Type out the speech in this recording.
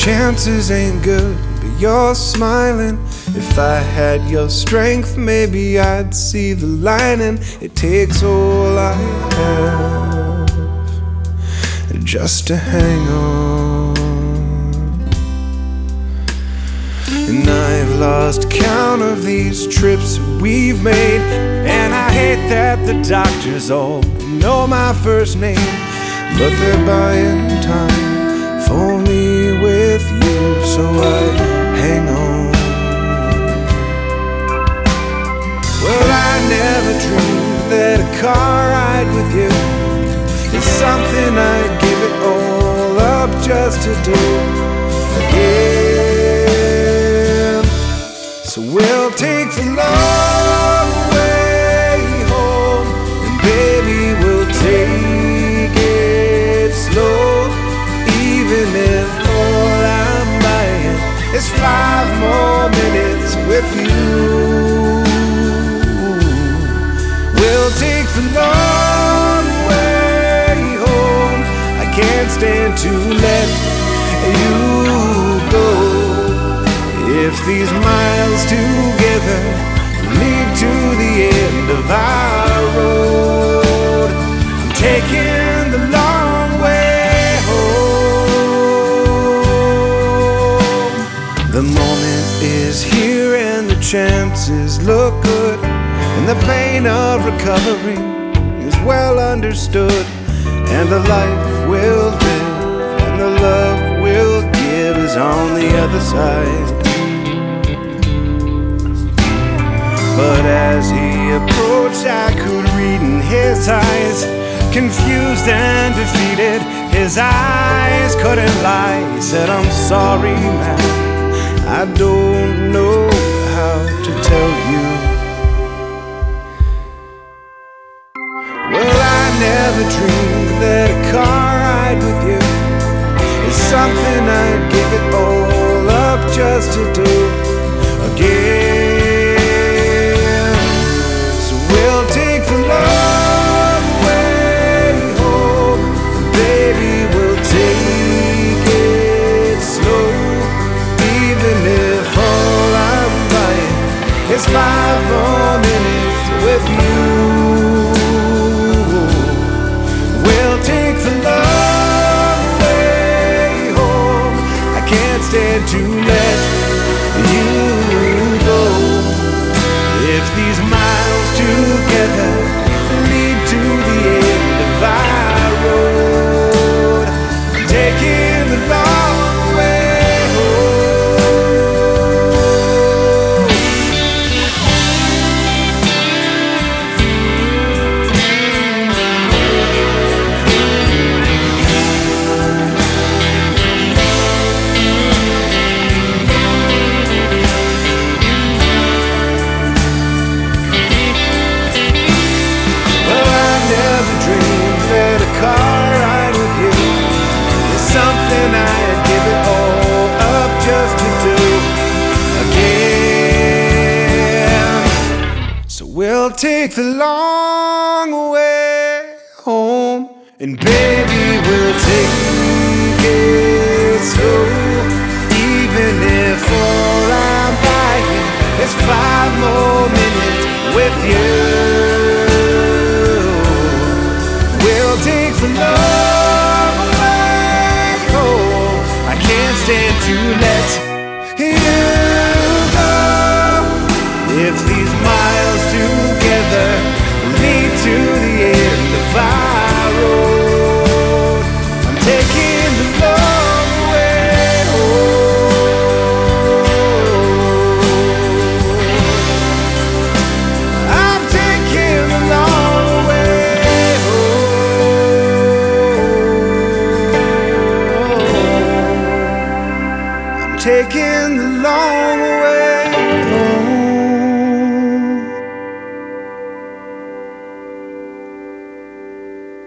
chances ain't good, but you're smiling. If I had your strength, maybe I'd see the lining. It takes all I have just to hang on. And I've lost count of these trips we've made, and I hate that the doctors all know my first name, but they're buying time for me with you, so I hang on. Well, I never dreamed that a car ride with you is something I'd give it all up just to do again. So we'll take the long way home, and baby, we'll take it slow. Even if all I'm buying is 5 more minutes with you, we'll take the long way home. I can't stand to let you go. If these miles together lead to the end of our road, I'm taking the long way home. The moment is here and the chances look good, and the pain of recovery is well understood, and the life we'll live and the love we'll give is on the other side. But as he approached, I could read in his eyes, confused and defeated. His eyes couldn't lie. He said, I'm sorry, man, I don't know how to tell you. Well, I never dreamed that a car ride with you is something I'd give it all up just to do again. So we'll take the long way home, and baby, we'll take it slow. Even if all I'm buying is 5 more minutes with you, we'll take the long way home. I can't stand to let you go. If these miles together lead to the end of our road, I'm taking the long way home. Well, I never dreamed that a car ride with you is something I'd give it all up just to do again. So we'll take the long way home, and baby, we'll take it slow. Even if all I'm buying is 5 more minutes with you, we'll take the long way home. I can't stand to let you go. If these miles together lead to the end of our road, I'm taking the long way home. I'm taking the long way home. I'm taking